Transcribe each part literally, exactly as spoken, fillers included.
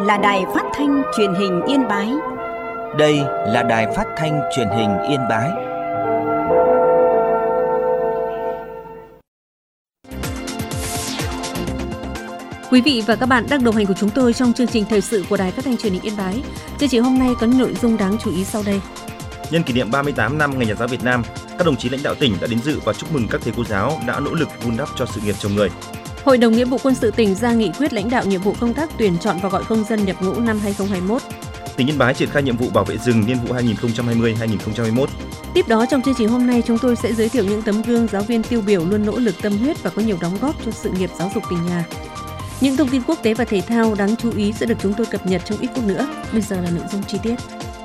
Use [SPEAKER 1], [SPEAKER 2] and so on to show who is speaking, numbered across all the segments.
[SPEAKER 1] là đài phát thanh truyền hình Yên Bái.
[SPEAKER 2] Đây là đài phát thanh truyền hình Yên Bái.
[SPEAKER 3] Quý vị và các bạn đang đồng hành cùng chúng tôi trong chương trình thời sự của đài phát thanh truyền hình Yên Bái. Chương trình hôm nay có những nội dung đáng chú ý sau đây.
[SPEAKER 4] Nhân kỷ niệm ba mươi tám năm Ngày Nhà giáo Việt Nam, các đồng chí lãnh đạo tỉnh đã đến dự và chúc mừng các thầy cô giáo đã nỗ lực vun đắp cho sự nghiệp chồng người.
[SPEAKER 3] Hội đồng Nghĩa vụ Quân sự tỉnh ra nghị quyết lãnh đạo nhiệm vụ công tác tuyển chọn và gọi công dân nhập ngũ năm hai không hai mốt.
[SPEAKER 4] Tỉnh Yên Bái triển khai nhiệm vụ bảo vệ rừng niên vụ hai nghìn không trăm hai mươi đến hai nghìn không trăm hai mươi mốt.
[SPEAKER 3] Tiếp đó trong chương trình hôm nay chúng tôi sẽ giới thiệu những tấm gương giáo viên tiêu biểu luôn nỗ lực tâm huyết và có nhiều đóng góp cho sự nghiệp giáo dục tỉnh nhà. Những thông tin quốc tế và thể thao đáng chú ý sẽ được chúng tôi cập nhật trong ít phút nữa. Bây giờ là nội dung chi tiết.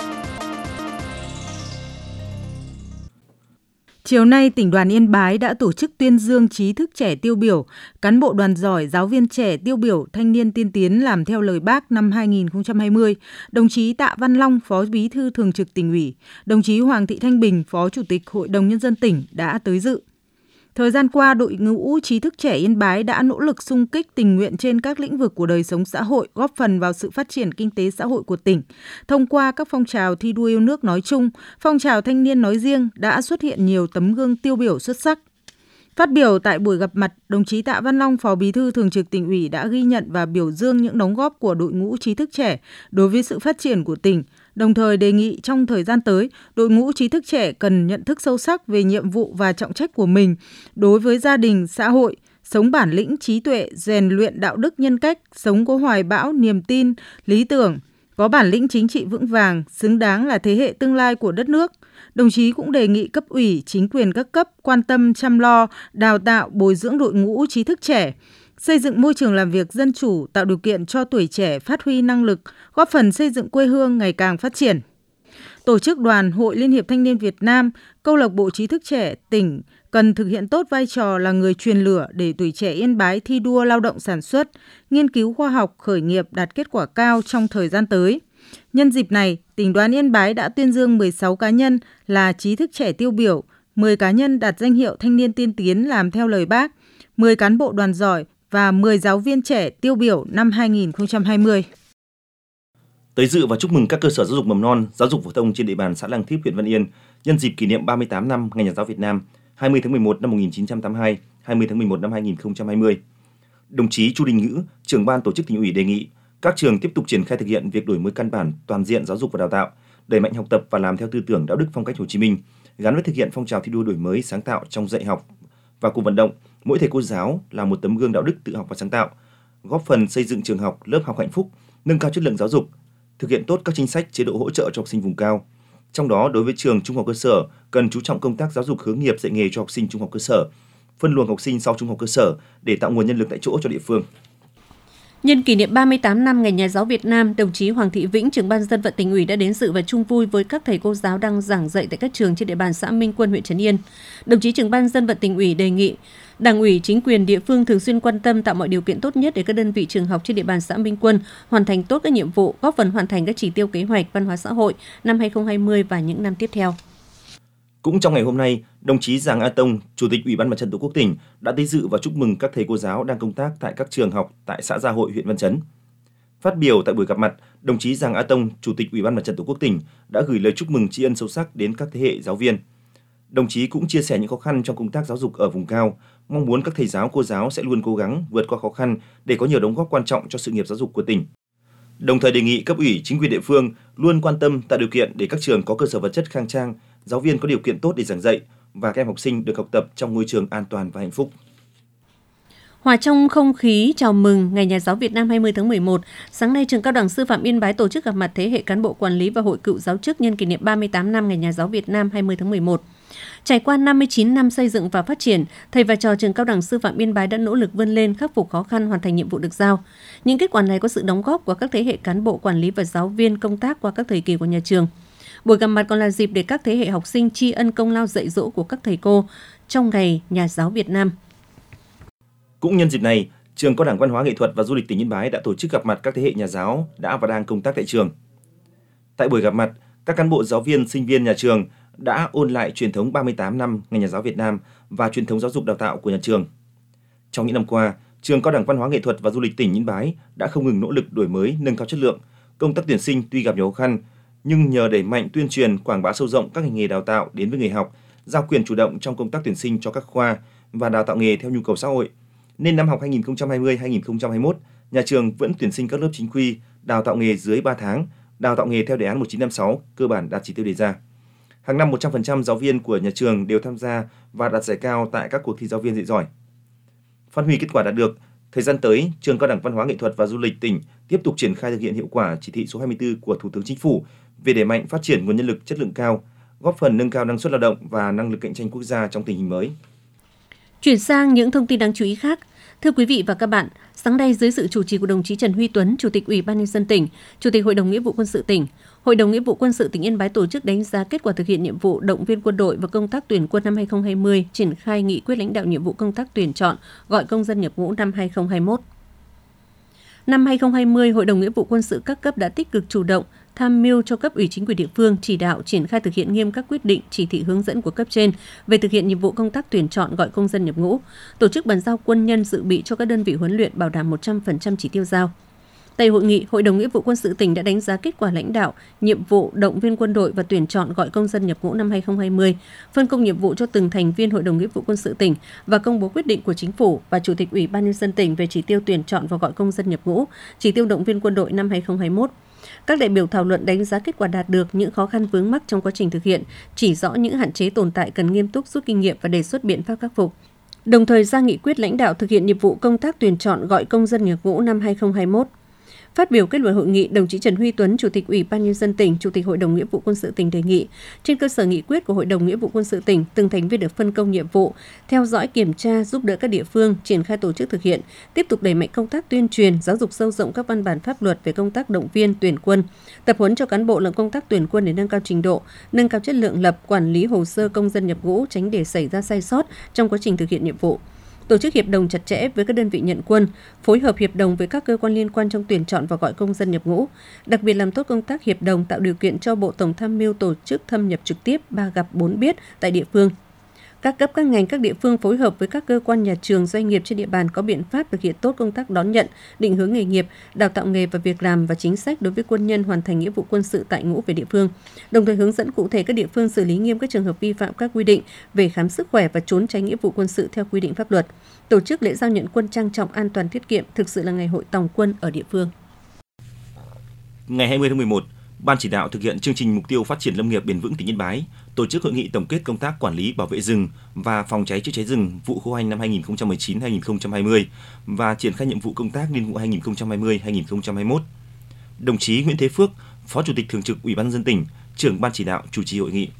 [SPEAKER 5] Chiều nay, tỉnh đoàn Yên Bái đã tổ chức tuyên dương trí thức trẻ tiêu biểu, cán bộ đoàn giỏi, giáo viên trẻ tiêu biểu, thanh niên tiên tiến làm theo lời Bác năm hai nghìn không trăm hai mươi. Đồng chí Tạ Văn Long, Phó Bí thư Thường trực Tỉnh ủy, đồng chí Hoàng Thị Thanh Bình, Phó Chủ tịch Hội đồng Nhân dân tỉnh đã tới dự. Thời gian qua, đội ngũ trí thức trẻ Yên Bái đã nỗ lực xung kích tình nguyện trên các lĩnh vực của đời sống xã hội, góp phần vào sự phát triển kinh tế xã hội của tỉnh. Thông qua các phong trào thi đua yêu nước nói chung, phong trào thanh niên nói riêng đã xuất hiện nhiều tấm gương tiêu biểu xuất sắc. Phát biểu tại buổi gặp mặt, đồng chí Tạ Văn Long, Phó Bí thư Thường trực Tỉnh ủy đã ghi nhận và biểu dương những đóng góp của đội ngũ trí thức trẻ đối với sự phát triển của tỉnh, đồng thời đề nghị trong thời gian tới, đội ngũ trí thức trẻ cần nhận thức sâu sắc về nhiệm vụ và trọng trách của mình đối với gia đình, xã hội, sống bản lĩnh, trí tuệ, rèn luyện đạo đức nhân cách, sống có hoài bão, niềm tin, lý tưởng, có bản lĩnh chính trị vững vàng, xứng đáng là thế hệ tương lai của đất nước. Đồng chí cũng đề nghị cấp ủy, chính quyền các cấp quan tâm chăm lo, đào tạo, bồi dưỡng đội ngũ trí thức trẻ, xây dựng môi trường làm việc dân chủ, tạo điều kiện cho tuổi trẻ phát huy năng lực, góp phần xây dựng quê hương ngày càng phát triển. Tổ chức Đoàn Hội Liên hiệp Thanh niên Việt Nam, Câu lạc bộ trí thức trẻ tỉnh cần thực hiện tốt vai trò là người truyền lửa để tuổi trẻ Yên Bái thi đua lao động sản xuất, nghiên cứu khoa học, khởi nghiệp đạt kết quả cao trong thời gian tới. Nhân dịp này, tỉnh đoàn Yên Bái đã tuyên dương mười sáu cá nhân là trí thức trẻ tiêu biểu, mười cá nhân đạt danh hiệu thanh niên tiên tiến làm theo lời Bác, mười cán bộ đoàn giỏi và mười giáo viên trẻ tiêu biểu năm hai nghìn không trăm hai mươi.
[SPEAKER 4] Tới dự và chúc mừng các cơ sở giáo dục mầm non, giáo dục phổ thông trên địa bàn xã Lăng Thiếp, huyện Văn Yên nhân dịp kỷ niệm ba mươi tám năm Ngày Nhà giáo Việt Nam, hai mươi tháng mười một năm một nghìn chín trăm tám mươi hai, hai mươi tháng mười một năm hai nghìn không trăm hai mươi. Đồng chí Chu Đình Ngữ, trưởng ban tổ chức Tỉnh ủy đề nghị các trường tiếp tục triển khai thực hiện việc đổi mới căn bản toàn diện giáo dục và đào tạo, đẩy mạnh học tập và làm theo tư tưởng đạo đức phong cách Hồ Chí Minh, gắn với thực hiện phong trào thi đua đổi mới sáng tạo trong dạy học và cuộc vận động mỗi thầy cô giáo là một tấm gương đạo đức tự học và sáng tạo, góp phần xây dựng trường học, lớp học hạnh phúc, nâng cao chất lượng giáo dục, thực hiện tốt các chính sách chế độ hỗ trợ cho học sinh vùng cao. Trong đó, đối với trường trung học cơ sở, cần chú trọng công tác giáo dục hướng nghiệp dạy nghề cho học sinh trung học cơ sở, phân luồng học sinh sau trung học cơ sở để tạo nguồn nhân lực tại chỗ cho địa phương.
[SPEAKER 3] Nhân kỷ niệm ba mươi tám năm Ngày Nhà giáo Việt Nam, đồng chí Hoàng Thị Vĩnh, trưởng ban dân vận Tỉnh ủy đã đến dự và chung vui với các thầy cô giáo đang giảng dạy tại các trường trên địa bàn xã Minh Quân, huyện Trấn Yên. Đồng chí trưởng ban dân vận Tỉnh ủy đề nghị Đảng ủy, chính quyền địa phương thường xuyên quan tâm tạo mọi điều kiện tốt nhất để các đơn vị trường học trên địa bàn xã Minh Quân hoàn thành tốt các nhiệm vụ, góp phần hoàn thành các chỉ tiêu kế hoạch văn hóa xã hội năm hai không hai không và những năm tiếp theo.
[SPEAKER 4] Cũng trong ngày hôm nay, đồng chí Giàng A Tông, Chủ tịch Ủy ban Mặt trận Tổ quốc tỉnh đã tới dự và chúc mừng các thầy cô giáo đang công tác tại các trường học tại xã Gia Hội, huyện Văn Chấn. Phát biểu tại buổi gặp mặt, đồng chí Giàng A Tông, Chủ tịch Ủy ban Mặt trận Tổ quốc tỉnh đã gửi lời chúc mừng tri ân sâu sắc đến các thế hệ giáo viên. Đồng chí cũng chia sẻ những khó khăn trong công tác giáo dục ở vùng cao, mong muốn các thầy giáo cô giáo sẽ luôn cố gắng vượt qua khó khăn để có nhiều đóng góp quan trọng cho sự nghiệp giáo dục của tỉnh. Đồng thời đề nghị cấp ủy, chính quyền địa phương luôn quan tâm tạo điều kiện để các trường có cơ sở vật chất khang trang, giáo viên có điều kiện tốt để giảng dạy và các em học sinh được học tập trong môi trường an toàn và hạnh phúc.
[SPEAKER 3] Hòa trong không khí chào mừng Ngày Nhà giáo Việt Nam hai mươi tháng mười một, sáng nay Trường Cao đẳng Sư phạm Yên Bái tổ chức gặp mặt thế hệ cán bộ quản lý và hội cựu giáo chức nhân kỷ niệm ba mươi tám năm Ngày Nhà giáo Việt Nam hai mươi tháng mười một. Trải qua năm mươi chín năm xây dựng và phát triển, thầy và trò Trường Cao đẳng Sư phạm Yên Bái đã nỗ lực vươn lên, khắc phục khó khăn, hoàn thành nhiệm vụ được giao. Những kết quả này có sự đóng góp của các thế hệ cán bộ quản lý và giáo viên công tác qua các thời kỳ của nhà trường. Buổi gặp mặt còn là dịp để các thế hệ học sinh tri ân công lao dạy dỗ của các thầy cô trong Ngày Nhà giáo Việt Nam.
[SPEAKER 4] Cũng nhân dịp này, Trường Cao đẳng Văn hóa Nghệ thuật và Du lịch tỉnh Yên Bái đã tổ chức gặp mặt các thế hệ nhà giáo đã và đang công tác tại trường. Tại buổi gặp mặt, các cán bộ giáo viên, sinh viên nhà trường đã ôn lại truyền thống ba mươi tám năm Ngày Nhà giáo Việt Nam và truyền thống giáo dục đào tạo của nhà trường. Trong những năm qua, Trường Cao đẳng Văn hóa Nghệ thuật và Du lịch tỉnh Yên Bái đã không ngừng nỗ lực đổi mới, nâng cao chất lượng. Công tác tuyển sinh tuy gặp nhiều khó khăn, nhưng nhờ đẩy mạnh tuyên truyền, quảng bá sâu rộng các ngành nghề đào tạo đến với người học, giao quyền chủ động trong công tác tuyển sinh cho các khoa và đào tạo nghề theo nhu cầu xã hội, nên năm học hai nghìn không trăm hai mươi hai nghìn không trăm hai mươi mốt, nhà trường vẫn tuyển sinh các lớp chính quy, đào tạo nghề dưới ba tháng, đào tạo nghề theo đề án một chín năm sáu, cơ bản đạt chỉ tiêu đề ra. Hàng năm một trăm phần trăm giáo viên của nhà trường đều tham gia và đạt giải cao tại các cuộc thi giáo viên dạy giỏi. Phát huy kết quả đạt được, thời gian tới, Trường Cao đẳng Văn hóa Nghệ thuật và Du lịch tỉnh tiếp tục triển khai thực hiện hiệu quả chỉ thị số hai mươi tư của Thủ tướng Chính phủ về đẩy mạnh phát triển nguồn nhân lực chất lượng cao, góp phần nâng cao năng suất lao động và năng lực cạnh tranh quốc gia trong tình hình mới.
[SPEAKER 3] Chuyển sang những thông tin đáng chú ý khác. Thưa quý vị và các bạn, sáng nay dưới sự chủ trì của đồng chí Trần Huy Tuấn, Chủ tịch Ủy ban nhân dân tỉnh, Chủ tịch Hội đồng Nghĩa vụ Quân sự tỉnh, Hội đồng Nghĩa vụ Quân sự tỉnh Yên Bái tổ chức đánh giá kết quả thực hiện nhiệm vụ động viên quân đội và công tác tuyển quân năm hai nghìn không trăm hai mươi, triển khai nghị quyết lãnh đạo nhiệm vụ công tác tuyển chọn, gọi công dân nhập ngũ năm hai nghìn không trăm hai mươi mốt. Năm hai nghìn không trăm hai mươi, Hội đồng Nghĩa vụ Quân sự các cấp đã tích cực chủ động, tham mưu cho cấp ủy chính quyền địa phương chỉ đạo triển khai thực hiện nghiêm các quyết định, chỉ thị hướng dẫn của cấp trên về thực hiện nhiệm vụ công tác tuyển chọn gọi công dân nhập ngũ, tổ chức bàn giao quân nhân dự bị cho các đơn vị huấn luyện bảo đảm một trăm phần trăm chỉ tiêu giao. Tại hội nghị, Hội đồng Nghĩa vụ Quân sự tỉnh đã đánh giá kết quả lãnh đạo, nhiệm vụ động viên quân đội và tuyển chọn gọi công dân nhập ngũ năm hai nghìn không trăm hai mươi, phân công nhiệm vụ cho từng thành viên Hội đồng Nghĩa vụ Quân sự tỉnh và công bố quyết định của Chính phủ và Chủ tịch Ủy ban nhân dân tỉnh về chỉ tiêu tuyển chọn và gọi công dân nhập ngũ, chỉ tiêu động viên quân đội năm hai nghìn không trăm hai mươi mốt. Các đại biểu thảo luận đánh giá kết quả đạt được, những khó khăn vướng mắc trong quá trình thực hiện, chỉ rõ những hạn chế tồn tại cần nghiêm túc rút kinh nghiệm và đề xuất biện pháp khắc phục. Đồng thời ra nghị quyết lãnh đạo thực hiện nhiệm vụ công tác tuyển chọn gọi công dân nhập ngũ năm hai nghìn không trăm hai mươi mốt. Phát biểu kết luận hội nghị, đồng chí Trần Huy Tuấn, Chủ tịch Ủy ban nhân dân tỉnh, Chủ tịch Hội đồng Nghĩa vụ Quân sự tỉnh đề nghị, trên cơ sở nghị quyết của Hội đồng Nghĩa vụ Quân sự tỉnh, từng thành viên được phân công nhiệm vụ, theo dõi kiểm tra, giúp đỡ các địa phương triển khai tổ chức thực hiện, tiếp tục đẩy mạnh công tác tuyên truyền, giáo dục sâu rộng các văn bản pháp luật về công tác động viên tuyển quân, tập huấn cho cán bộ làm công tác tuyển quân để nâng cao trình độ, nâng cao chất lượng lập, quản lý hồ sơ công dân nhập ngũ, tránh để xảy ra sai sót trong quá trình thực hiện nhiệm vụ. Tổ chức hiệp đồng chặt chẽ với các đơn vị nhận quân, phối hợp hiệp đồng với các cơ quan liên quan trong tuyển chọn và gọi công dân nhập ngũ, đặc biệt làm tốt công tác hiệp đồng tạo điều kiện cho Bộ Tổng tham mưu tổ chức thâm nhập trực tiếp ba gặp bốn biết tại địa phương. Các cấp các ngành các địa phương phối hợp với các cơ quan nhà trường doanh nghiệp trên địa bàn có biện pháp thực hiện tốt công tác đón nhận, định hướng nghề nghiệp, đào tạo nghề và việc làm và chính sách đối với quân nhân hoàn thành nghĩa vụ quân sự tại ngũ về địa phương. Đồng thời hướng dẫn cụ thể các địa phương xử lý nghiêm các trường hợp vi phạm các quy định về khám sức khỏe và trốn tránh nghĩa vụ quân sự theo quy định pháp luật. Tổ chức lễ giao nhận quân trang trọng, an toàn, tiết kiệm, thực sự là ngày hội tòng quân ở địa phương.
[SPEAKER 4] Ngày hai mươi tháng mười một, Ban chỉ đạo thực hiện chương trình mục tiêu phát triển lâm nghiệp bền vững tỉnh Yên Bái tổ chức hội nghị tổng kết công tác quản lý bảo vệ rừng và phòng cháy chữa cháy rừng vụ khô hành năm hai nghìn không trăm mười chín hai nghìn không trăm hai mươi và triển khai nhiệm vụ công tác niên vụ hai nghìn không trăm hai mươi hai nghìn không trăm hai mươi mốt. Đồng chí Nguyễn Thế Phước, Phó Chủ tịch Thường trực Ủy ban nhân dân tỉnh, trưởng Ban chỉ đạo chủ trì hội nghị.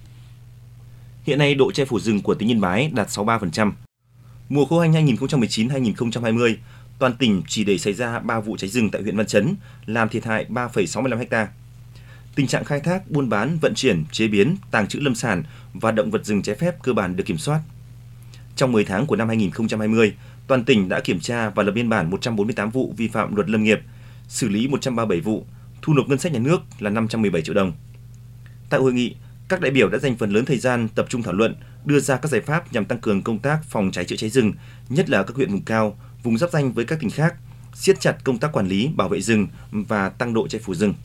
[SPEAKER 4] Hiện nay độ che phủ rừng của tỉnh Yên Bái đạt sáu mươi ba phần trăm. Mùa khô hành hai nghìn không trăm mười chín hai nghìn không trăm hai mươi, toàn tỉnh chỉ để xảy ra ba vụ cháy rừng tại huyện Văn Chấn, làm thiệt hại ba phẩy sáu mươi lăm ha. Tình trạng khai thác, buôn bán, vận chuyển, chế biến, tàng trữ lâm sản và động vật rừng trái phép cơ bản được kiểm soát. Trong mười tháng của năm hai nghìn không trăm hai mươi, toàn tỉnh đã kiểm tra và lập biên bản một trăm bốn mươi tám vụ vi phạm luật lâm nghiệp, xử lý một trăm ba mươi bảy vụ, thu nộp ngân sách nhà nước là năm trăm mười bảy triệu đồng. Tại hội nghị, các đại biểu đã dành phần lớn thời gian tập trung thảo luận, đưa ra các giải pháp nhằm tăng cường công tác phòng cháy chữa cháy rừng, nhất là các huyện vùng cao, vùng giáp ranh với các tỉnh khác, siết chặt công tác quản lý, bảo vệ rừng và tăng độ che phủ rừng.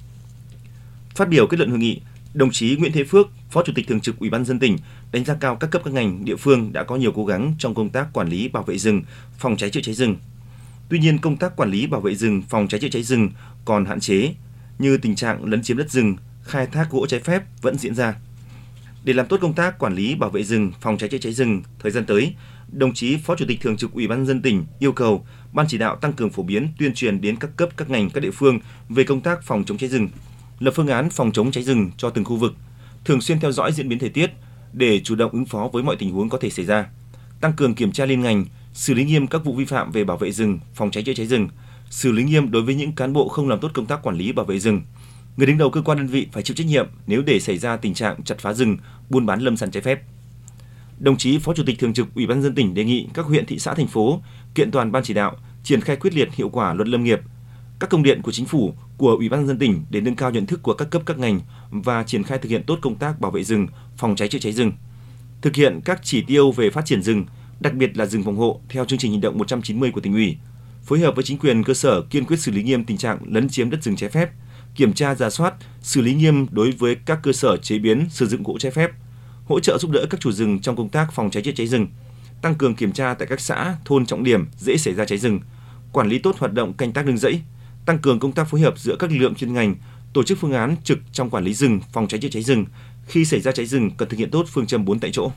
[SPEAKER 4] Phát biểu kết luận hội nghị, đồng chí Nguyễn Thế Phước, Phó Chủ tịch Thường trực Ủy ban nhân dân tỉnh đánh giá cao các cấp các ngành địa phương đã có nhiều cố gắng trong công tác quản lý bảo vệ rừng, phòng cháy chữa cháy rừng. Tuy nhiên, công tác quản lý bảo vệ rừng, phòng cháy chữa cháy rừng còn hạn chế, như tình trạng lấn chiếm đất rừng, khai thác gỗ trái phép vẫn diễn ra. Để làm tốt công tác quản lý bảo vệ rừng, phòng cháy chữa cháy rừng thời gian tới, đồng chí Phó Chủ tịch Thường trực Ủy ban nhân dân tỉnh yêu cầu Ban chỉ đạo tăng cường phổ biến, tuyên truyền đến các cấp các ngành các địa phương về công tác phòng chống cháy rừng, lập phương án phòng chống cháy rừng cho từng khu vực, thường xuyên theo dõi diễn biến thời tiết để chủ động ứng phó với mọi tình huống có thể xảy ra, tăng cường kiểm tra liên ngành, xử lý nghiêm các vụ vi phạm về bảo vệ rừng, phòng cháy chữa cháy rừng, xử lý nghiêm đối với những cán bộ không làm tốt công tác quản lý bảo vệ rừng. Người đứng đầu cơ quan đơn vị phải chịu trách nhiệm nếu để xảy ra tình trạng chặt phá rừng, buôn bán lâm sản trái phép. Đồng chí Phó Chủ tịch Thường trực Ủy ban nhân dân tỉnh đề nghị các huyện, thị xã, thành phố kiện toàn Ban chỉ đạo triển khai quyết liệt hiệu quả luật lâm nghiệp, các công điện của Chính phủ, của Ủy ban nhân dân tỉnh để nâng cao nhận thức của các cấp các ngành và triển khai thực hiện tốt công tác bảo vệ rừng, phòng cháy chữa cháy rừng. Thực hiện các chỉ tiêu về phát triển rừng, đặc biệt là rừng phòng hộ theo chương trình hành động một trăm chín mươi của tỉnh ủy. phối hợp với chính quyền cơ sở kiên quyết xử lý nghiêm tình trạng lấn chiếm đất rừng trái phép, kiểm tra rà soát, xử lý nghiêm đối với các cơ sở chế biến, sử dụng gỗ trái phép, hỗ trợ giúp đỡ các chủ rừng trong công tác phòng cháy chữa cháy rừng, tăng cường kiểm tra tại các xã, thôn trọng điểm dễ xảy ra cháy rừng, quản lý tốt hoạt động canh tác nương rẫy, tăng cường công tác phối hợp giữa các lực lượng chuyên ngành, tổ chức phương án trực trong quản lý rừng, phòng cháy chữa cháy rừng. Khi xảy ra cháy rừng cần thực hiện tốt phương châm bốn tại chỗ.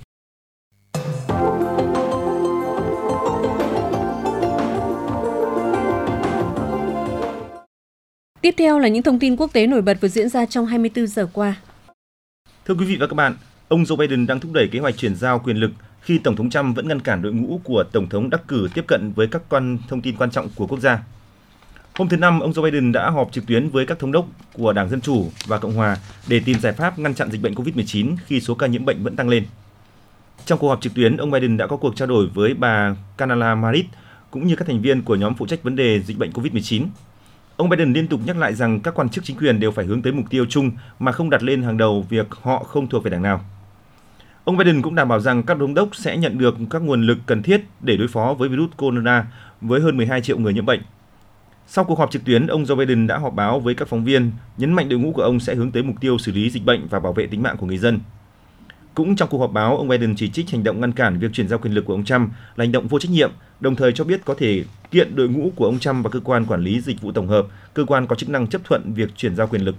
[SPEAKER 3] Tiếp theo là những thông tin quốc tế nổi bật vừa diễn ra trong hai mươi tư giờ qua.
[SPEAKER 4] Thưa quý vị và các bạn, ông Joe Biden đang thúc đẩy kế hoạch chuyển giao quyền lực khi Tổng thống Trump vẫn ngăn cản đội ngũ của Tổng thống đắc cử tiếp cận với các quan thông tin quan trọng của quốc gia. Hôm thứ Năm, ông Joe Biden đã họp trực tuyến với các thống đốc của Đảng Dân Chủ và Cộng Hòa để tìm giải pháp ngăn chặn dịch bệnh covid mười chín khi số ca nhiễm bệnh vẫn tăng lên. Trong cuộc họp trực tuyến, ông Biden đã có cuộc trao đổi với bà Kamala Harris cũng như các thành viên của nhóm phụ trách vấn đề dịch bệnh covid mười chín. Ông Biden liên tục nhắc lại rằng các quan chức chính quyền đều phải hướng tới mục tiêu chung mà không đặt lên hàng đầu việc họ không thuộc về đảng nào. Ông Biden cũng đảm bảo rằng các thống đốc sẽ nhận được các nguồn lực cần thiết để đối phó với virus corona với hơn mười hai triệu người nhiễm bệnh. Sau cuộc họp trực tuyến, ông Joe Biden đã họp báo với các phóng viên, nhấn mạnh đội ngũ của ông sẽ hướng tới mục tiêu xử lý dịch bệnh và bảo vệ tính mạng của người dân. Cũng trong cuộc họp báo, ông Biden chỉ trích hành động ngăn cản việc chuyển giao quyền lực của ông Trump là hành động vô trách nhiệm, đồng thời cho biết có thể kiện đội ngũ của ông Trump và cơ quan quản lý dịch vụ tổng hợp, cơ quan có chức năng chấp thuận việc chuyển giao quyền lực.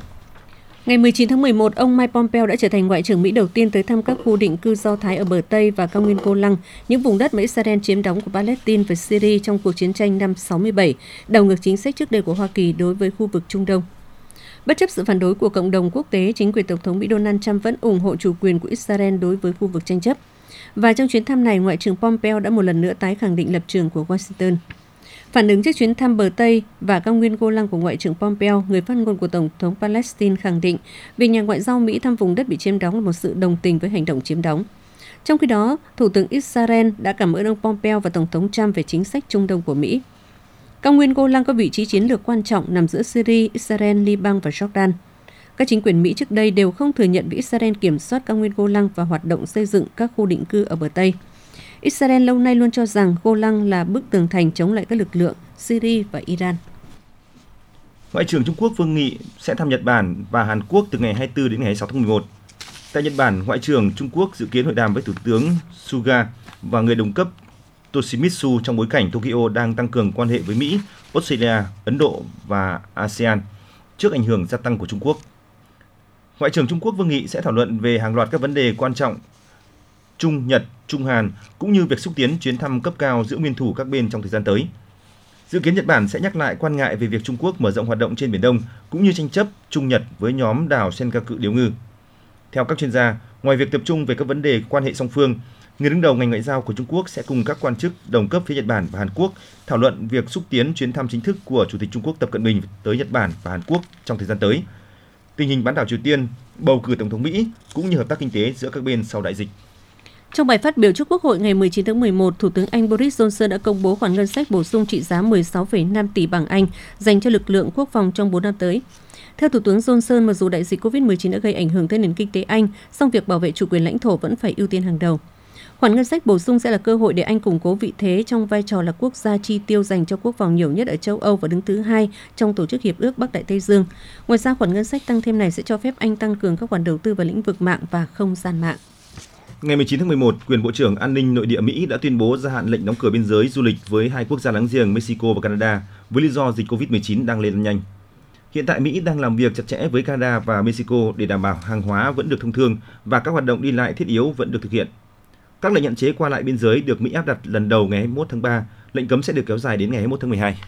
[SPEAKER 3] Ngày mười chín tháng mười một, ông Mike Pompeo đã trở thành Ngoại trưởng Mỹ đầu tiên tới thăm các khu định cư Do Thái ở bờ Tây và cao nguyên Golan, những vùng đất mà Israel chiếm đóng của Palestine và Syria trong cuộc chiến tranh năm sáu mươi bảy, đảo ngược chính sách trước đây của Hoa Kỳ đối với khu vực Trung Đông. Bất chấp sự phản đối của cộng đồng quốc tế, chính quyền Tổng thống Mỹ Donald Trump vẫn ủng hộ chủ quyền của Israel đối với khu vực tranh chấp. Và trong chuyến thăm này, Ngoại trưởng Pompeo đã một lần nữa tái khẳng định lập trường của Washington. Phản ứng trước chuyến thăm bờ Tây và cao nguyên Golan của Ngoại trưởng Pompeo, người phát ngôn của Tổng thống Palestine khẳng định việc nhà ngoại giao Mỹ thăm vùng đất bị chiếm đóng là một sự đồng tình với hành động chiếm đóng. Trong khi đó, Thủ tướng Israel đã cảm ơn ông Pompeo và Tổng thống Trump về chính sách Trung Đông của Mỹ. Cao nguyên Golan có vị trí chiến lược quan trọng nằm giữa Syria, Israel, Liban và Jordan. Các chính quyền Mỹ trước đây đều không thừa nhận việc Israel kiểm soát cao nguyên Golan và hoạt động xây dựng các khu định cư ở bờ Tây. Israel lâu nay luôn cho rằng Golan là bức tường thành chống lại các lực lượng Syria và Iran.
[SPEAKER 4] Ngoại trưởng Trung Quốc Vương Nghị sẽ thăm Nhật Bản và Hàn Quốc từ ngày hai mươi tư đến ngày hai mươi sáu tháng mười một. Tại Nhật Bản, Ngoại trưởng Trung Quốc dự kiến hội đàm với Thủ tướng Suga và người đồng cấp Toshimitsu trong bối cảnh Tokyo đang tăng cường quan hệ với Mỹ, Australia, Ấn Độ và a sê an trước ảnh hưởng gia tăng của Trung Quốc. Ngoại trưởng Trung Quốc Vương Nghị sẽ thảo luận về hàng loạt các vấn đề quan trọng Trung Nhật, Trung Hàn cũng như việc xúc tiến chuyến thăm cấp cao giữa nguyên thủ các bên trong thời gian tới. Dự kiến Nhật Bản sẽ nhắc lại quan ngại về việc Trung Quốc mở rộng hoạt động trên Biển Đông cũng như tranh chấp Trung Nhật với nhóm đảo Senkaku Điếu Ngư. Theo các chuyên gia, ngoài việc tập trung về các vấn đề quan hệ song phương, người đứng đầu ngành ngoại giao của Trung Quốc sẽ cùng các quan chức đồng cấp phía Nhật Bản và Hàn Quốc thảo luận việc xúc tiến chuyến thăm chính thức của Chủ tịch Trung Quốc Tập Cận Bình tới Nhật Bản và Hàn Quốc trong thời gian tới, tình hình bán đảo Triều Tiên, bầu cử Tổng thống Mỹ cũng như hợp tác kinh tế giữa các bên sau đại dịch.
[SPEAKER 3] Trong bài phát biểu trước Quốc hội ngày mười chín tháng mười một, Thủ tướng Anh Boris Johnson đã công bố khoản ngân sách bổ sung trị giá mười sáu phẩy năm tỷ bảng Anh dành cho lực lượng quốc phòng trong bốn năm tới. Theo Thủ tướng Johnson, mặc dù đại dịch covid mười chín đã gây ảnh hưởng tới nền kinh tế Anh, song việc bảo vệ chủ quyền lãnh thổ vẫn phải ưu tiên hàng đầu. Khoản ngân sách bổ sung sẽ là cơ hội để Anh củng cố vị thế trong vai trò là quốc gia chi tiêu dành cho quốc phòng nhiều nhất ở châu Âu và đứng thứ hai trong Tổ chức Hiệp ước Bắc Đại Tây Dương. Ngoài ra, khoản ngân sách tăng thêm này sẽ cho phép Anh tăng cường các khoản đầu tư vào lĩnh vực mạng và không gian mạng.
[SPEAKER 4] Ngày mười chín tháng mười một, quyền Bộ trưởng An ninh Nội địa Mỹ đã tuyên bố gia hạn lệnh đóng cửa biên giới du lịch với hai quốc gia láng giềng Mexico và Canada với lý do dịch covid mười chín đang lên nhanh. Hiện tại Mỹ đang làm việc chặt chẽ với Canada và Mexico để đảm bảo hàng hóa vẫn được thông thương và các hoạt động đi lại thiết yếu vẫn được thực hiện. Các lệnh hạn chế qua lại biên giới được Mỹ áp đặt lần đầu ngày hai mươi mốt tháng ba, lệnh cấm sẽ được kéo dài đến ngày hai mươi mốt tháng mười hai.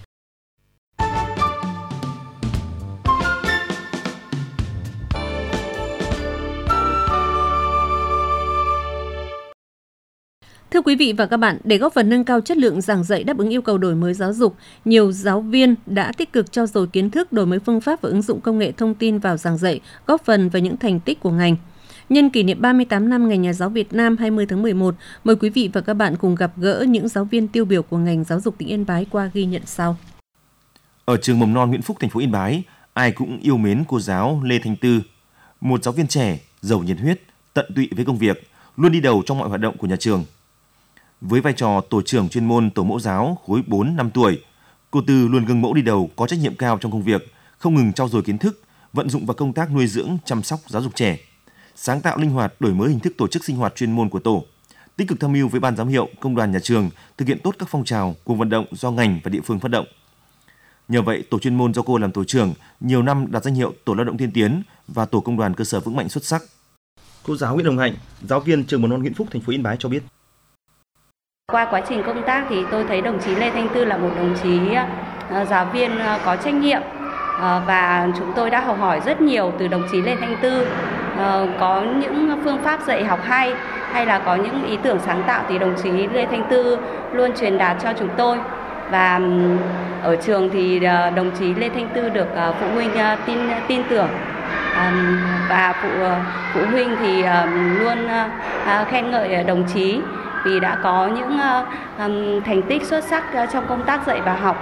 [SPEAKER 3] Thưa quý vị và các bạn, để góp phần nâng cao chất lượng giảng dạy đáp ứng yêu cầu đổi mới giáo dục, nhiều giáo viên đã tích cực trau dồi kiến thức, đổi mới phương pháp và ứng dụng công nghệ thông tin vào giảng dạy, góp phần vào những thành tích của ngành. Nhân kỷ niệm ba mươi tám năm Ngày Nhà giáo Việt Nam hai mươi tháng mười một, mời quý vị và các bạn cùng gặp gỡ những giáo viên tiêu biểu của ngành giáo dục tỉnh Yên Bái qua ghi nhận sau.
[SPEAKER 4] Ở trường mầm non Nguyễn Phúc, thành phố Yên Bái, ai cũng yêu mến cô giáo Lê Thanh Tư, một giáo viên trẻ, giàu nhiệt huyết, tận tụy với công việc, luôn đi đầu trong mọi hoạt động của nhà trường. Với vai trò tổ trưởng chuyên môn tổ mẫu giáo khối bốn năm tuổi, Cô Tư luôn gương mẫu đi đầu, có trách nhiệm cao trong công việc, không ngừng trau dồi kiến thức, vận dụng vào công tác nuôi dưỡng, chăm sóc, giáo dục trẻ, sáng tạo linh hoạt, đổi mới hình thức tổ chức sinh hoạt chuyên môn của tổ, tích cực tham mưu với ban giám hiệu, công đoàn nhà trường thực hiện tốt các phong trào, cuộc vận động do ngành và địa phương phát động. Nhờ vậy, tổ chuyên môn do cô làm tổ trưởng nhiều năm đạt danh hiệu tổ lao động tiên tiến và tổ công đoàn cơ sở vững mạnh xuất sắc.
[SPEAKER 2] Cô giáo Nguyễn Hồng Hạnh, giáo viên trường mầm non Nguyễn Phúc, thành phố Yên Bái cho biết.
[SPEAKER 6] Qua quá trình công tác thì tôi thấy đồng chí Lê Thanh Tư là một đồng chí giáo viên có trách nhiệm và chúng tôi đã học hỏi rất nhiều từ đồng chí Lê Thanh Tư. Có những phương pháp dạy học hay hay là có những ý tưởng sáng tạo thì đồng chí Lê Thanh Tư luôn truyền đạt cho chúng tôi. Và ở trường thì đồng chí Lê Thanh Tư được phụ huynh tin tin tưởng và phụ phụ huynh thì luôn khen ngợi đồng chí vì đã có những thành tích xuất sắc trong công tác dạy và học.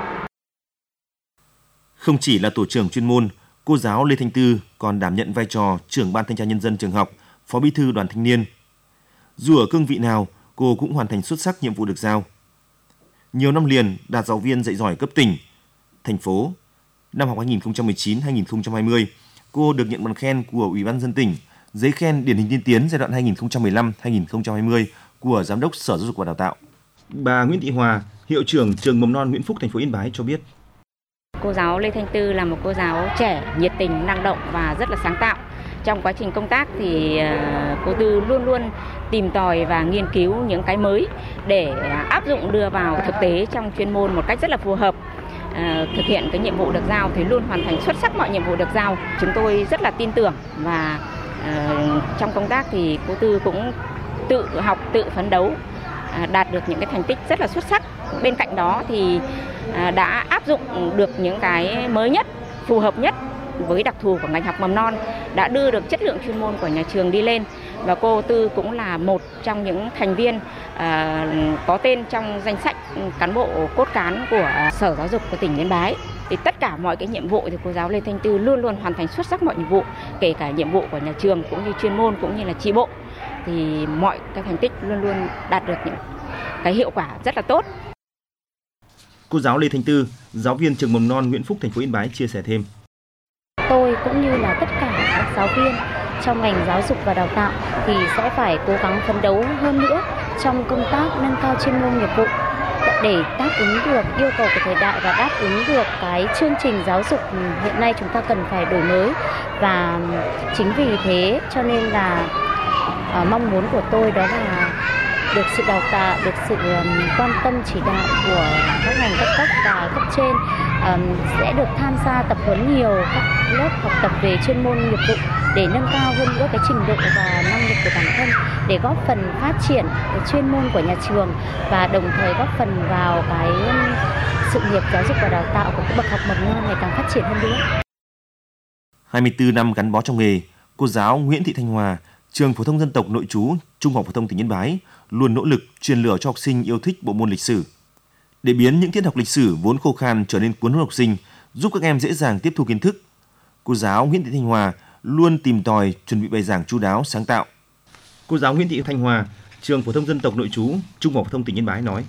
[SPEAKER 4] Không chỉ là tổ trưởng chuyên môn, cô giáo Lê Thanh Tư còn đảm nhận vai trò trưởng ban thanh tra nhân dân trường học, phó bí thư đoàn thanh niên. Dù ở cương vị nào, cô cũng hoàn thành xuất sắc nhiệm vụ được giao. Nhiều năm liền đạt giáo viên dạy giỏi cấp tỉnh, thành phố. Năm học hai nghìn không trăm mười chín hai nghìn không trăm hai mươi, cô được nhận bằng khen của Ủy ban nhân dân tỉnh, giấy khen điển hình tiên tiến giai đoạn hai nghìn không trăm mười lăm đến hai nghìn không trăm hai mươi của Giám đốc Sở Giáo dục và Đào tạo.
[SPEAKER 2] Bà Nguyễn Thị Hòa, hiệu trưởng trường mầm non Nguyễn Phúc, thành phố Yên Bái cho biết.
[SPEAKER 7] Cô giáo Lê Thanh Tư là một cô giáo trẻ, nhiệt tình, năng động và rất là sáng tạo. Trong quá trình công tác thì cô Tư luôn luôn tìm tòi và nghiên cứu những cái mới để áp dụng đưa vào thực tế trong chuyên môn một cách rất là phù hợp. À, thực hiện cái nhiệm vụ được giao thì luôn hoàn thành xuất sắc mọi nhiệm vụ được giao. Chúng tôi rất là tin tưởng và à, trong công tác thì cô Tư cũng tự học, tự phấn đấu, à, đạt được những cái thành tích rất là xuất sắc. Bên cạnh đó thì à, đã áp dụng được những cái mới nhất, phù hợp nhất với đặc thù của ngành học mầm non, đã đưa được chất lượng chuyên môn của nhà trường đi lên. Và cô Tư cũng là một trong những thành viên à, có tên trong danh sách cán bộ cốt cán của Sở Giáo dục của tỉnh Yên Bái. Thì tất cả mọi cái nhiệm vụ thì cô giáo Lê Thanh Tư luôn luôn hoàn thành xuất sắc mọi nhiệm vụ, kể cả nhiệm vụ của nhà trường cũng như chuyên môn cũng như là chi bộ. Thì mọi cái thành tích luôn luôn đạt được những cái hiệu quả rất là tốt.
[SPEAKER 2] Cô giáo Lê Thanh Tư, giáo viên trường mầm non Nguyễn Phúc, thành phố Yên Bái chia sẻ thêm.
[SPEAKER 8] Tôi cũng như là tất cả các giáo viên trong ngành giáo dục và đào tạo thì sẽ phải cố gắng phấn đấu hơn nữa trong công tác nâng cao chuyên môn nghiệp vụ để đáp ứng được yêu cầu của thời đại và đáp ứng được cái chương trình giáo dục hiện nay chúng ta cần phải đổi mới. Và chính vì thế cho nên là uh, mong muốn của tôi đó là được sự đào tạo, được sự um, quan tâm chỉ đạo của các ngành các cấp và cấp trên, um, sẽ được tham gia tập huấn nhiều các lớp học tập về chuyên môn nghiệp vụ để nâng cao hơn nữa cái trình độ và năng lực của bản thân, để góp phần phát triển cái chuyên môn của nhà trường và đồng thời góp phần vào cái sự nghiệp giáo dục và đào tạo của các bậc học mầm non ngày càng phát triển hơn nữa.
[SPEAKER 4] hai mươi tư năm gắn bó trong nghề, cô giáo Nguyễn Thị Thanh Hòa, trường phổ thông dân tộc nội trú, Trung học phổ thông tỉnh Yên Bái luôn nỗ lực truyền lửa cho học sinh yêu thích bộ môn lịch sử. Để biến những tiết học lịch sử vốn khô khan trở nên cuốn hút học sinh, giúp các em dễ dàng tiếp thu kiến thức, cô giáo Nguyễn Thị Thanh Hòa luôn tìm tòi chuẩn bị bài giảng chu đáo, sáng tạo.
[SPEAKER 2] Cô giáo Nguyễn Thị Thanh Hòa, trường phổ thông dân tộc nội trú, Trung học phổ thông tỉnh Yên Bái nói.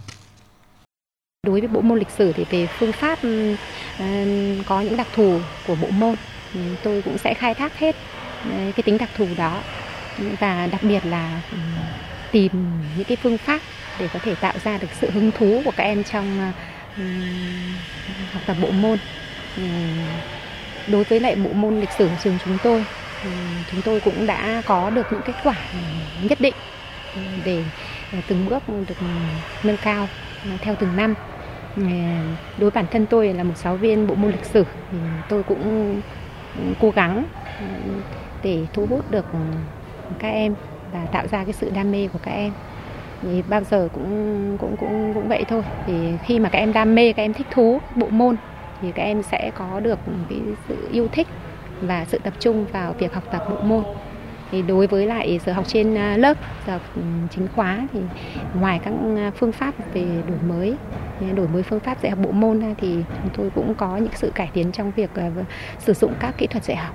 [SPEAKER 9] Đối với bộ môn lịch sử thì về phương pháp uh, có những đặc thù của bộ môn, tôi cũng sẽ khai thác hết cái tính đặc thù đó và đặc biệt là um, tìm những cái phương pháp để có thể tạo ra được sự hứng thú của các em trong uh, học tập bộ môn. Uh, đối với lại bộ môn lịch sử của trường chúng tôi, uh, chúng tôi cũng đã có được những kết quả nhất định để uh, từng bước được nâng cao uh, theo từng năm. Uh, đối với bản thân tôi là một giáo viên bộ môn lịch sử thì tôi cũng cố gắng uh, để thu hút được các em và tạo ra cái sự đam mê của các em. Thì bao giờ cũng cũng cũng cũng vậy thôi. Thì khi mà các em đam mê, các em thích thú bộ môn thì các em sẽ có được cái sự yêu thích và sự tập trung vào việc học tập bộ môn. Thì đối với lại giờ học trên lớp, giờ học chính khóa thì ngoài các phương pháp về đổi mới, đổi mới phương pháp dạy học bộ môn ra thì chúng tôi cũng có những sự cải tiến trong việc sử dụng các kỹ thuật dạy học.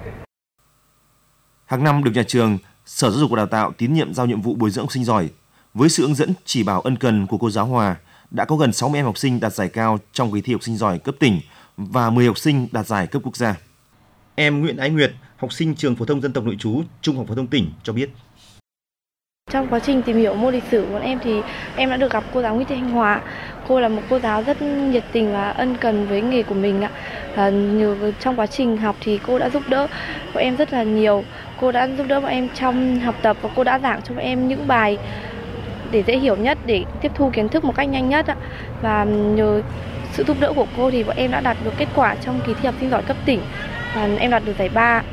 [SPEAKER 4] Hàng năm được nhà trường, Sở Giáo dục và Đào tạo tín nhiệm giao nhiệm vụ bồi dưỡng học sinh giỏi. Với sự hướng dẫn chỉ bảo ân cần của cô giáo Hòa,
[SPEAKER 2] đã có gần sáu mươi em học sinh đạt giải cao trong kỳ thi học sinh giỏi cấp tỉnh và mười học sinh đạt giải cấp quốc gia. Em Nguyễn Ái Nguyệt, học sinh trường phổ thông dân tộc nội trú, Trung học phổ thông tỉnh cho biết.
[SPEAKER 10] Trong quá trình tìm hiểu môn lịch sử của bọn em thì em đã được gặp cô giáo Nguyễn Thị Thanh Hòa. Cô là một cô giáo rất nhiệt tình và ân cần với nghề của mình ạ. Và nhiều trong quá trình học thì cô đã giúp đỡ bọn em rất là nhiều. Cô đã giúp đỡ bọn em trong học tập và cô đã giảng cho bọn em những bài để dễ hiểu nhất, để tiếp thu kiến thức một cách nhanh nhất ạ. Và nhờ sự giúp đỡ của cô thì bọn em đã đạt được kết quả trong kỳ thi học sinh giỏi cấp tỉnh và em đạt được giải ba.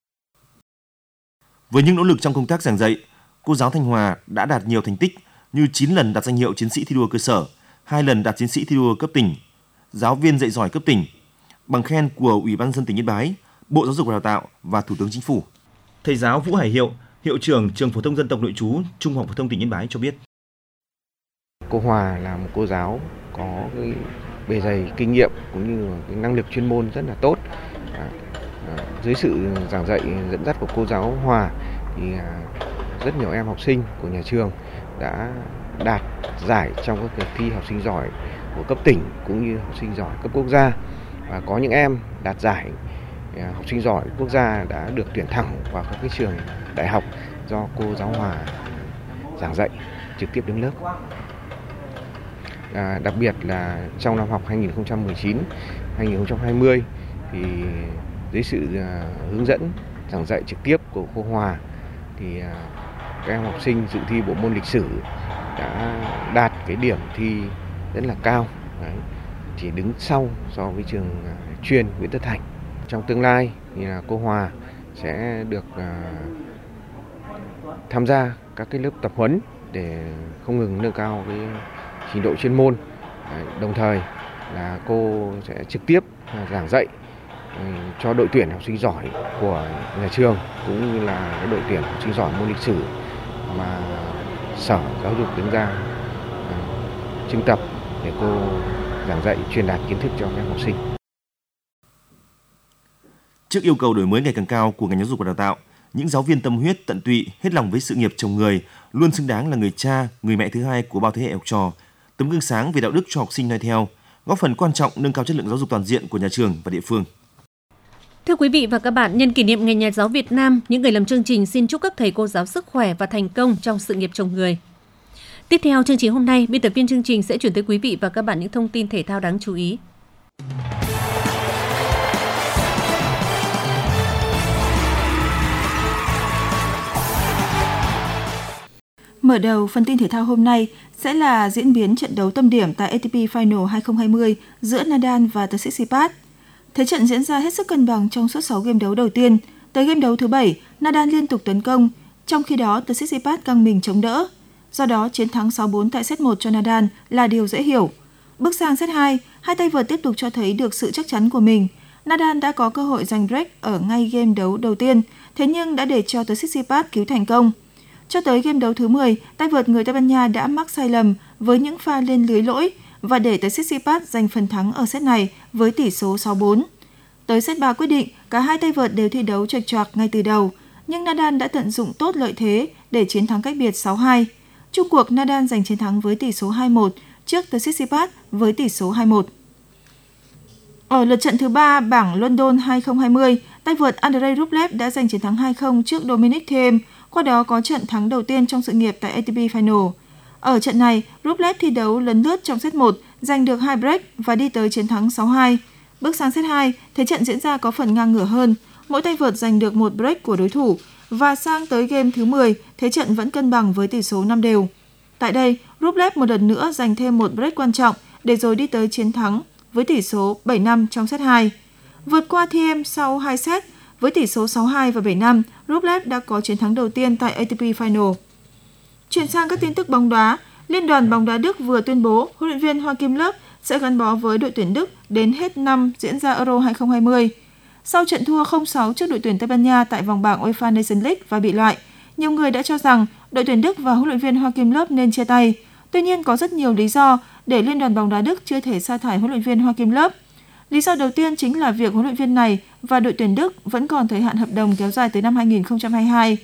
[SPEAKER 2] Với những nỗ lực trong công tác giảng dạy, cô giáo Thanh Hòa đã đạt nhiều thành tích như chín lần đạt danh hiệu chiến sĩ thi đua cơ sở, hai lần đạt chiến sĩ thi đua cấp tỉnh, giáo viên dạy giỏi cấp tỉnh, bằng khen của Ủy ban nhân dân tỉnh Yên Bái, Bộ Giáo dục và Đào tạo và Thủ tướng Chính phủ. Thầy giáo Vũ Hải Hiệu, hiệu trưởng trường phổ thông dân tộc nội trú, Trung học phổ thông tỉnh Yên Bái cho biết.
[SPEAKER 11] Cô Hòa là một cô giáo có cái bề dày kinh nghiệm cũng như cái năng lực chuyên môn rất là tốt. À, à, dưới sự giảng dạy dẫn dắt của cô giáo Hòa thì à, rất nhiều em học sinh của nhà trường đã đạt giải trong các cuộc thi học sinh giỏi của cấp tỉnh cũng như học sinh giỏi cấp quốc gia, và có những em đạt giải học sinh giỏi quốc gia đã được tuyển thẳng vào các cái trường đại học do cô giáo Hòa giảng dạy trực tiếp đứng lớp. À, đặc biệt là trong năm học hai nghìn không trăm mười chín hai nghìn không trăm hai mươi thì dưới sự uh, hướng dẫn giảng dạy trực tiếp của cô Hòa thì uh, các em học sinh dự thi bộ môn lịch sử đã đạt cái điểm thi rất là cao. Đấy, chỉ đứng sau so với trường uh, chuyên Nguyễn Tất Thành. Trong tương lai thì là cô Hòa sẽ được uh, tham gia các cái lớp tập huấn để không ngừng nâng cao cái trình độ chuyên môn. Đấy, đồng thời là cô sẽ trực tiếp giảng dạy cho đội tuyển học sinh giỏi của nhà trường cũng như là cái đội tuyển học sinh giỏi môn lịch sử mà Sở Giáo dục đứng ra uh, trưng tập để cô giảng dạy truyền đạt kiến thức cho các em học sinh.
[SPEAKER 2] Trước yêu cầu đổi mới ngày càng cao của ngành giáo dục và đào tạo, những giáo viên tâm huyết, tận tụy, hết lòng với sự nghiệp chồng người, luôn xứng đáng là người cha, người mẹ thứ hai của bao thế hệ học trò, tấm gương sáng về đạo đức cho học sinh noi theo, góp phần quan trọng nâng cao chất lượng giáo dục toàn diện của nhà trường và địa phương.
[SPEAKER 3] Thưa quý vị và các bạn, nhân kỷ niệm Ngày Nhà giáo Việt Nam, những người làm chương trình xin chúc các thầy cô giáo sức khỏe và thành công trong sự nghiệp chồng người. Tiếp theo chương trình hôm nay, biên tập viên chương trình sẽ chuyển tới quý vị và các bạn những thông tin thể thao đáng chú ý.
[SPEAKER 12] Mở đầu phần tin thể thao hôm nay sẽ là diễn biến trận đấu tâm điểm tại a tê pê Final hai không hai không giữa Nadal và Tsitsipas. Thế trận diễn ra hết sức cân bằng trong suốt sáu game đấu đầu tiên. Tới game đấu thứ bảy, Nadal liên tục tấn công, trong khi đó Tsitsipas căng mình chống đỡ. Do đó, chiến thắng sáu bốn tại set một cho Nadal là điều dễ hiểu. Bước sang set hai, hai tay vợt tiếp tục cho thấy được sự chắc chắn của mình. Nadal đã có cơ hội giành break ở ngay game đấu đầu tiên, thế nhưng đã để cho Tsitsipas cứu thành công. Cho tới game đấu thứ mười, tay vợt người Tây Ban Nha đã mắc sai lầm với những pha lên lưới lỗi và để Tsitsipas giành phần thắng ở set này với tỷ số sáu bốn. Tới set ba quyết định, cả hai tay vợt đều thi đấu chệch choạc ngay từ đầu, nhưng Nadal đã tận dụng tốt lợi thế để chiến thắng cách biệt sáu hai. Chung cuộc, Nadal giành chiến thắng với tỷ số hai một trước Tsitsipas với tỷ số hai một. Ở lượt trận thứ ba bảng London hai không hai không, tay vợt Andrei Rublev đã giành chiến thắng hai không trước Dominic Thiem, qua đó có trận thắng đầu tiên trong sự nghiệp tại a tê pê Final. Ở trận này, Rublev thi đấu lấn lướt trong set một, giành được hai break và đi tới chiến thắng sáu hai. Bước sang set hai, thế trận diễn ra có phần ngang ngửa hơn, mỗi tay vợt giành được một break của đối thủ và sang tới game thứ mười, thế trận vẫn cân bằng với tỷ số năm đều. Tại đây, Rublev một lần nữa giành thêm một break quan trọng để rồi đi tới chiến thắng với tỷ số bảy năm trong set hai. Vượt qua Thiem sau hai set với tỷ số sáu hai và bảy năm, Rublev đã có chiến thắng đầu tiên tại a tê pê Final. Chuyển sang các tin tức bóng đá, Liên đoàn bóng đá Đức vừa tuyên bố huấn luyện viên Joachim Löw sẽ gắn bó với đội tuyển Đức đến hết năm diễn ra Euro hai không hai không. Sau trận thua không sáu trước đội tuyển Tây Ban Nha tại vòng bảng UEFA Nations League và bị loại, nhiều người đã cho rằng đội tuyển Đức và huấn luyện viên Joachim Löw nên chia tay. Tuy nhiên, có rất nhiều lý do để Liên đoàn bóng đá Đức chưa thể sa thải huấn luyện viên Joachim Löw. Lý do đầu tiên chính là việc huấn luyện viên này và đội tuyển Đức vẫn còn thời hạn hợp đồng kéo dài tới năm hai không hai hai.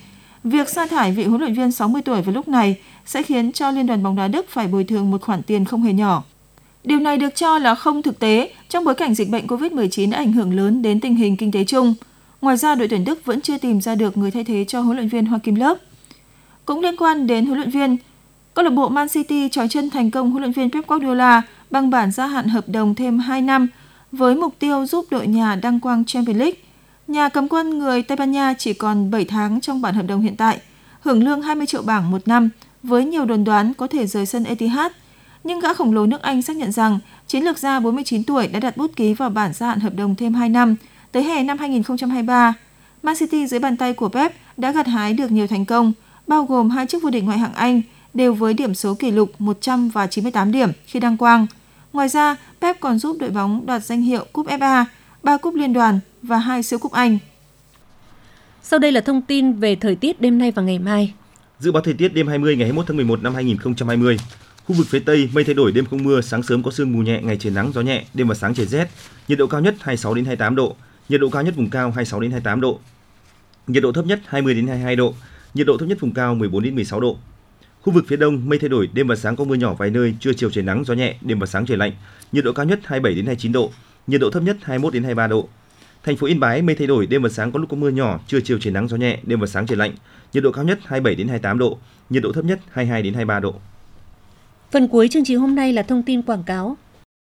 [SPEAKER 12] Việc sa thải vị huấn luyện viên sáu mươi tuổi vào lúc này sẽ khiến cho Liên đoàn bóng đá Đức phải bồi thường một khoản tiền không hề nhỏ. Điều này được cho là không thực tế trong bối cảnh dịch bệnh covid mười chín đã ảnh hưởng lớn đến tình hình kinh tế chung. Ngoài ra, đội tuyển Đức vẫn chưa tìm ra được người thay thế cho huấn luyện viên Joachim Löw. Cũng liên quan đến huấn luyện viên, câu lạc bộ Man City trói chân thành công huấn luyện viên Pep Guardiola bằng bản gia hạn hợp đồng thêm hai năm với mục tiêu giúp đội nhà đăng quang Champions League. Nhà cầm quân người Tây Ban Nha chỉ còn bảy tháng trong bản hợp đồng hiện tại, hưởng lương hai mươi triệu bảng một năm với nhiều đồn đoán có thể rời sân Etihad. Nhưng gã khổng lồ nước Anh xác nhận rằng chiến lược gia bốn mươi chín tuổi đã đặt bút ký vào bản gia hạn hợp đồng thêm hai năm tới hè năm hai không hai ba. Man City dưới bàn tay của Pep đã gặt hái được nhiều thành công, bao gồm hai chức vô địch ngoại hạng Anh đều với điểm số kỷ lục một trăm và chín mươi tám điểm khi đăng quang. Ngoài ra, Pep còn giúp đội bóng đoạt danh hiệu Cúp ép a, ba cúp liên đoàn và hai siêu cúp Anh.
[SPEAKER 3] Sau đây là thông tin về thời tiết đêm nay và ngày mai.
[SPEAKER 4] Dự báo thời tiết đêm hai mươi ngày hai mươi mốt tháng mười một năm hai nghìn không trăm hai mươi. Khu vực phía Tây mây thay đổi, đêm không mưa, sáng sớm có sương mù nhẹ, ngày trời nắng gió nhẹ, đêm và sáng trời rét. Nhiệt độ cao nhất hai mươi sáu đến hai mươi tám độ, nhiệt độ cao nhất vùng cao hai mươi sáu đến hai mươi tám độ. Nhiệt độ thấp nhất hai mươi đến hai mươi hai độ, nhiệt độ thấp nhất vùng cao mười bốn đến mười sáu độ. Khu vực phía Đông mây thay đổi, đêm và sáng có mưa nhỏ vài nơi, trưa chiều trời nắng gió nhẹ, đêm và sáng trời lạnh. Nhiệt độ cao nhất hai mươi bảy đến hai mươi chín độ, nhiệt độ thấp nhất hai mươi mốt đến hai mươi ba độ. Thành phố Yên Bái mây thay đổi, đêm và sáng có lúc có mưa nhỏ, trưa chiều trời nắng gió nhẹ, đêm và sáng trời lạnh. Nhiệt độ cao nhất hai mươi bảy đến hai mươi tám độ, nhiệt độ thấp nhất hai mươi hai đến hai mươi ba độ.
[SPEAKER 3] Phần cuối chương trình hôm nay là thông tin quảng cáo.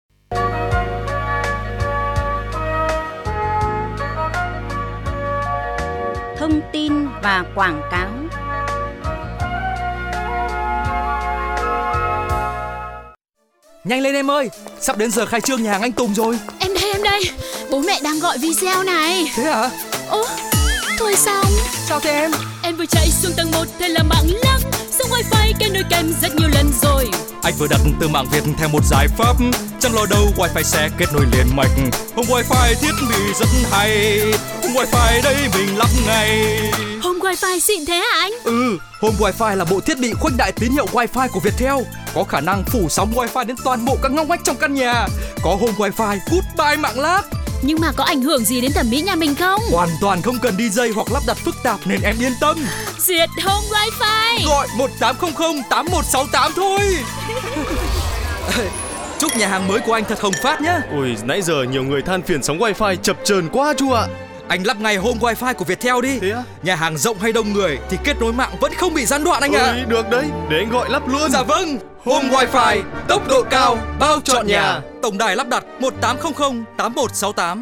[SPEAKER 1] Thông tin và quảng cáo.
[SPEAKER 13] Nhanh lên em ơi, sắp đến giờ khai trương nhà hàng anh Tùng rồi.
[SPEAKER 14] Em đây, em đây, bố mẹ đang gọi video này.
[SPEAKER 13] Thế hả?
[SPEAKER 14] Ố, thôi xong.
[SPEAKER 13] Sao thế em?
[SPEAKER 14] Em vừa chạy xuống tầng một, thế là mạng lắc. Xong wifi kết nối kèm rất nhiều lần rồi.
[SPEAKER 13] Anh vừa đặt từ mạng Việt theo một giải pháp, chẳng lo đâu wifi sẽ kết nối liền mạch. Home wifi thiết bị rất hay, home wifi đây mình lắp ngay.
[SPEAKER 14] Home wifi xịn thế hả anh?
[SPEAKER 13] Ừ, Home wifi là bộ thiết bị khuếch đại tín hiệu wifi của Viettel, có khả năng phủ sóng wifi đến toàn bộ các ngóc ngách trong căn nhà. Có home wifi goodbye mạng lát.
[SPEAKER 14] Nhưng mà có ảnh hưởng gì đến thẩm mỹ nhà mình không?
[SPEAKER 13] Hoàn toàn không cần đi dây hoặc lắp đặt phức tạp nên em yên tâm.
[SPEAKER 14] Duyệt Home wifi.
[SPEAKER 13] Gọi một tám không không tám một sáu tám thôi. Chúc nhà hàng mới của anh thật hồng phát nhé.
[SPEAKER 15] Ôi, nãy giờ nhiều người than phiền sóng wifi chập chờn quá chú ạ.
[SPEAKER 13] Anh lắp ngay Home wifi của Viettel đi.
[SPEAKER 15] Thế á?
[SPEAKER 13] Nhà hàng rộng hay đông người thì kết nối mạng vẫn không bị gián đoạn anh ạ.
[SPEAKER 15] Ôi, được đấy, để anh gọi lắp luôn.
[SPEAKER 13] Dạ vâng. Home wifi, tốc độ cao, bao trọn nhà. Tổng đài lắp đặt một tám không không tám một sáu tám.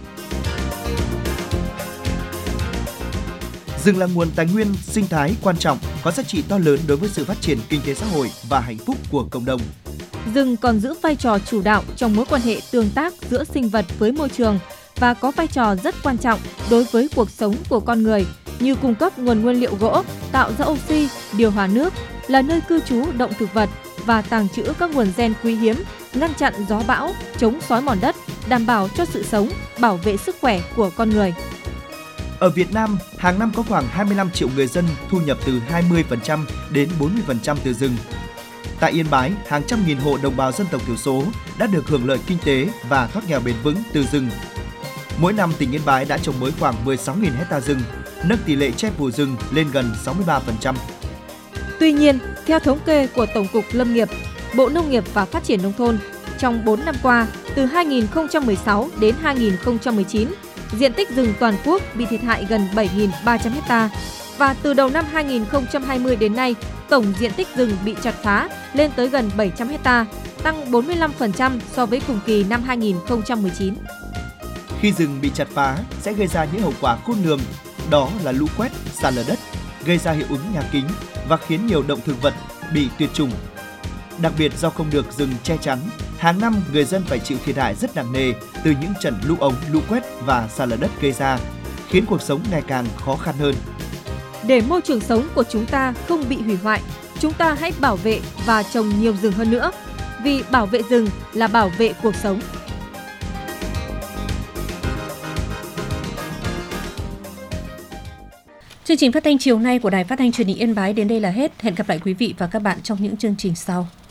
[SPEAKER 16] Rừng là nguồn tài nguyên sinh thái quan trọng, có giá trị to lớn đối với sự phát triển kinh tế xã hội và hạnh phúc của cộng đồng.
[SPEAKER 5] Rừng còn giữ vai trò chủ đạo trong mối quan hệ tương tác giữa sinh vật với môi trường và có vai trò rất quan trọng đối với cuộc sống của con người, như cung cấp nguồn nguyên liệu gỗ, tạo ra oxy, điều hòa nước, là nơi cư trú động thực vật và tàng trữ các nguồn gen quý hiếm, ngăn chặn gió bão, chống xói mòn đất, đảm bảo cho sự sống, bảo vệ sức khỏe của con người.
[SPEAKER 16] Ở Việt Nam, hàng năm có khoảng hai mươi lăm triệu người dân thu nhập từ hai mươi phần trăm đến bốn mươi phần trăm từ rừng. Tại Yên Bái, hàng trăm nghìn hộ đồng bào dân tộc thiểu số đã được hưởng lợi kinh tế và thoát nghèo bền vững từ rừng. Mỗi năm, tỉnh Yên Bái đã trồng mới khoảng mười sáu nghìn hecta rừng, nâng tỷ lệ che phủ rừng lên gần sáu mươi ba phần trăm.
[SPEAKER 5] Tuy nhiên, theo thống kê của Tổng cục Lâm nghiệp, Bộ Nông nghiệp và Phát triển Nông thôn, trong bốn năm qua, từ hai nghìn không trăm mười sáu đến hai nghìn không trăm mười chín, diện tích rừng toàn quốc bị thiệt hại gần bảy nghìn ba trăm ha. Và từ đầu năm hai nghìn không trăm hai mươi đến nay, tổng diện tích rừng bị chặt phá lên tới gần bảy trăm ha, tăng bốn mươi lăm phần trăm so với cùng kỳ năm hai nghìn không trăm mười chín.
[SPEAKER 16] Khi rừng bị chặt phá sẽ gây ra những hậu quả khôn lường, đó là lũ quét, sạt lở đất, gây ra hiệu ứng nhà kính và khiến nhiều động thực vật bị tuyệt chủng. Đặc biệt do không được rừng che chắn, hàng năm người dân phải chịu thiệt hại rất nặng nề từ những trận lũ ống, lũ quét và sạt lở đất gây ra, khiến cuộc sống ngày càng khó khăn hơn.
[SPEAKER 5] Để môi trường sống của chúng ta không bị hủy hoại, chúng ta hãy bảo vệ và trồng nhiều rừng hơn nữa, vì bảo vệ rừng là bảo vệ cuộc sống.
[SPEAKER 3] Chương trình phát thanh chiều nay của Đài Phát thanh Truyền hình Yên Bái đến đây là hết. Hẹn gặp lại quý vị và các bạn trong những chương trình sau.